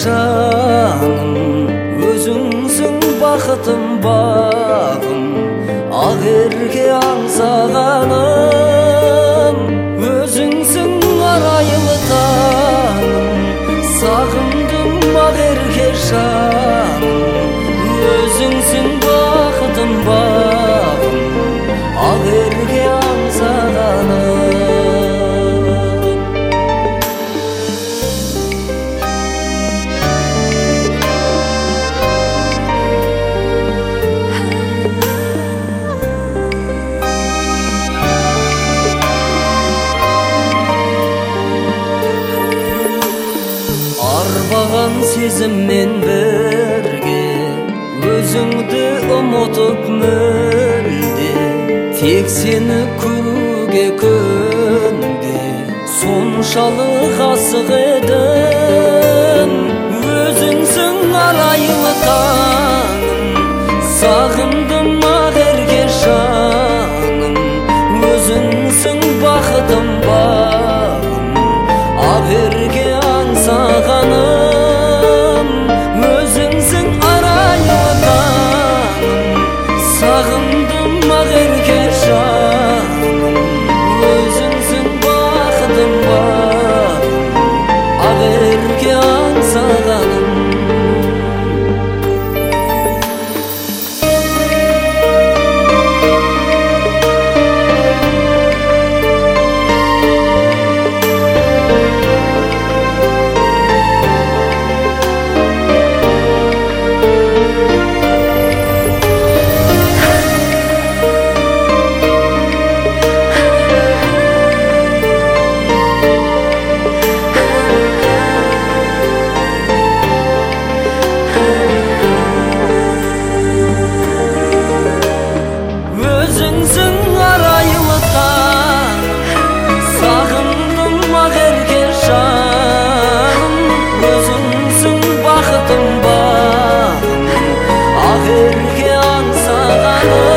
жаным, өзіңсің бақытым бағым, ақ ерке аңсағаным. Өзіңсің арайлы таңым, сағындым ақ ерке жаным. Өзіңсің бақытым бағым, ақ ерке аңсағаным. Арбаған сезіммен бірге, өзіңді ұмытып мүлде, тек сені көруге күнде соншалық асық едім. Өзіңсің арайлы таңым, сағындым ақ ерке жаным. Өзіңсің бақытым бағым, ақ ерке аңсағаным. Өзіңсің арайлы таңым, сағындым ақ ерке жаным. Өзіңсің бақытым бағым, ақ ерке аңсағаным. Өзіңсің арайлы таңым, сағындым ақ ерке жаным. Өзіңсің бақытым бағым, ақ ерке аңсағаным.